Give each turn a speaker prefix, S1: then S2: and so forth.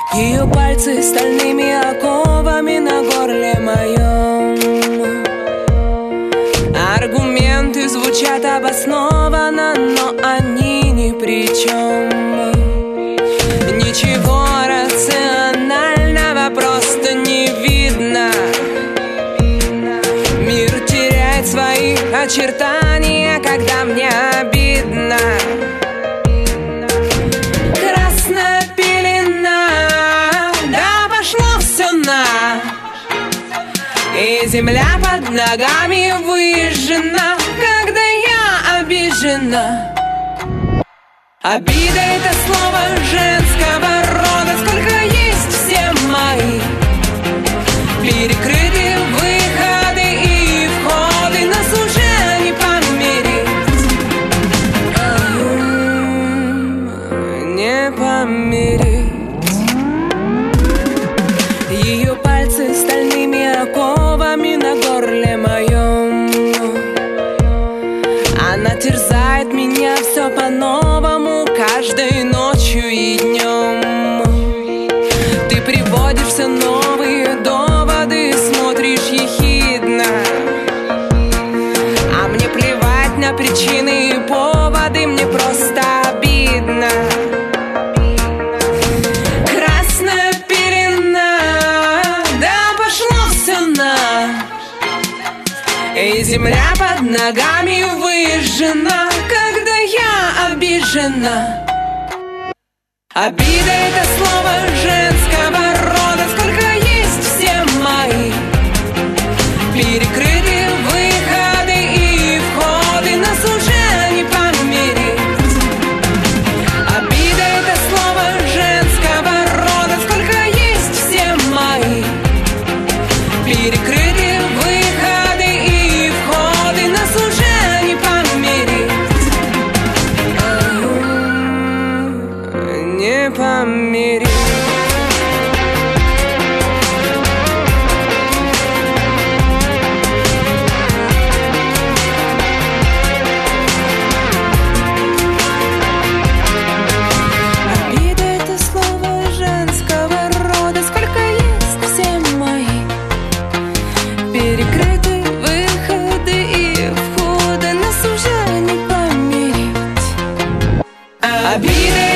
S1: Ее пальцы стальными оковами на горле моем. Аргументы звучат обоснованно, но они ни при чем. Ничего рационального просто не видно. Мир теряет свои очертания, когда мне обидно. Красная пелена, да пошло все на. И земля под ногами выжжена, когда я обижена. Обида — это слово женского рода. Сколько есть все мои перекрыты выходы и входы, нас уже не помирить, не помирить. Ее пальцы стальными оковами на горле моем. Она терзает меня все по-новому, каждой ночью и днем. Ты приводишь все новые доводы, смотришь ехидно. А мне плевать на причины и поводы, мне просто обидно. Красная пелена, да пошло все на. И земля под ногами выжжена, когда я обижена. Обида — это слово женского рода. Сколько есть все мои перекрыты выходы и входы, нас уже не помирить. Обида — это слово женского рода. Сколько есть все мои перекрыты выходы и входы, нас уже не помирить, не помирить. Обида — это слово женского рода. Сколько есть все мои перекрыты выходы и входы, нас уже не помирить. Обида